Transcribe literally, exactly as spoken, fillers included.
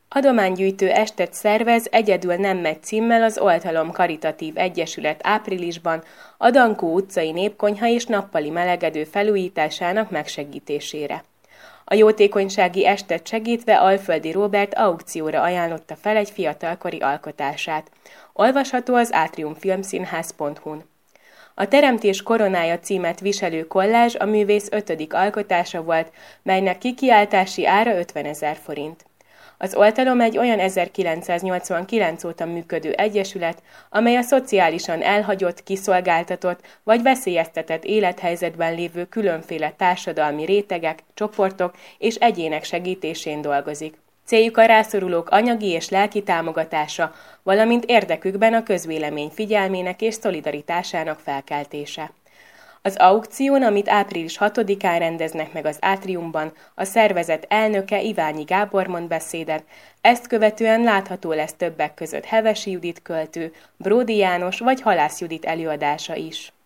Adománygyűjtő estet szervez Egyedül nem megy címmel az Oltalom Karitatív Egyesület áprilisban a Dankó utcai népkonyha és nappali melegedő felújításának megsegítésére. A jótékonysági estet segítve Alföldi Róbert aukcióra ajánlotta fel egy fiatalkori alkotását. Olvasható az atrium filmszínház pont hu-n. A Teremtés koronája címet viselő kollázs a művész ötödik alkotása volt, melynek kikiáltási ára ötvenezer forint. Az Oltalom egy olyan ezerkilencszáznyolcvankilenc óta működő egyesület, amely a szociálisan elhagyott, kiszolgáltatott vagy veszélyeztetett élethelyzetben lévő különféle társadalmi rétegek, csoportok és egyének segítésén dolgozik. Céljuk a rászorulók anyagi és lelki támogatása, valamint érdekükben a közvélemény figyelmének és szolidaritásának felkeltése. Az aukción, amit április hatodikán rendeznek meg az Átriumban, a szervezet elnöke Iványi Gábor mond beszédet, ezt követően látható lesz többek között Hevesi Judit költő, Bródi János vagy Halász Judit előadása is.